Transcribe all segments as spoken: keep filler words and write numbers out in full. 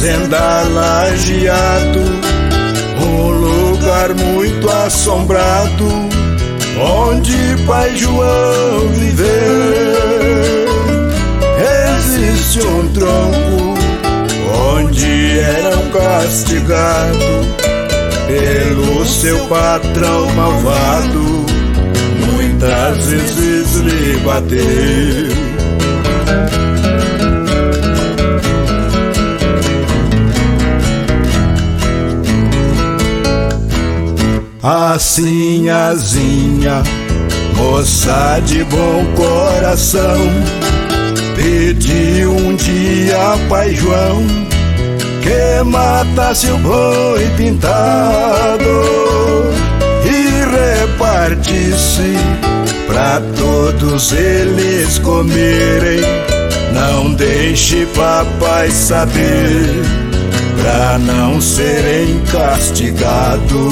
fazenda Lajeado, um lugar muito assombrado, onde Pai João viveu. Existe um tronco onde eram castigados pelo seu patrão malvado, muitas vezes lhe bateu. A Sinhazinha, moça de bom coração, pediu um dia a Pai João que matasse o boi pintado e repartisse pra todos eles comerem. Não deixe papai saber, pra não serem castigados.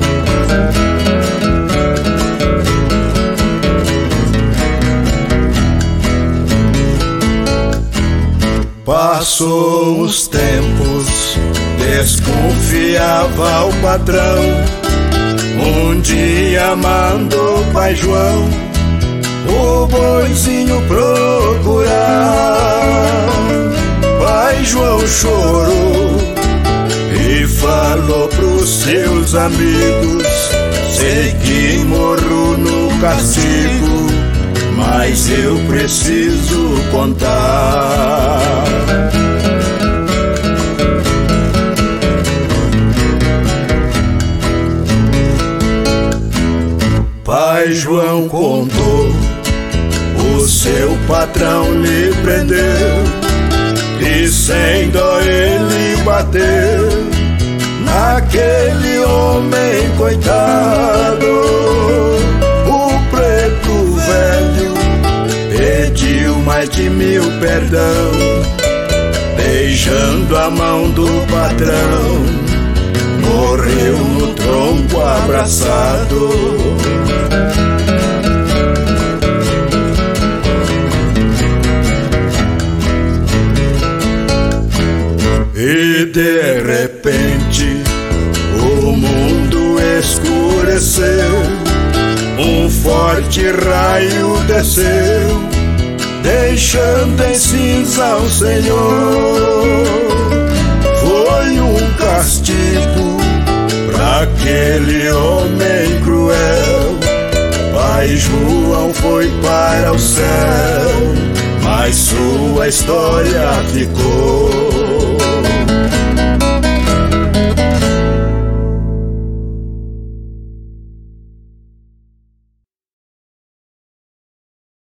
Passou os tempos, desconfiava o patrão. Um dia mandou Pai João o boizinho procurar. Pai João chorou e falou pros seus amigos: sei que morro no castigo, mas eu preciso contar. Pai João contou, o seu patrão lhe prendeu e sem dó ele bateu naquele homem coitado. O preto velho pediu mais de mil perdão, beijando a mão do patrão, morreu no tronco abraçado. E de repente o mundo escureceu, um forte raio desceu, deixando em cinza o Senhor. Foi um castigo pra aquele homem cruel. Pai João foi para o céu, mas sua história ficou.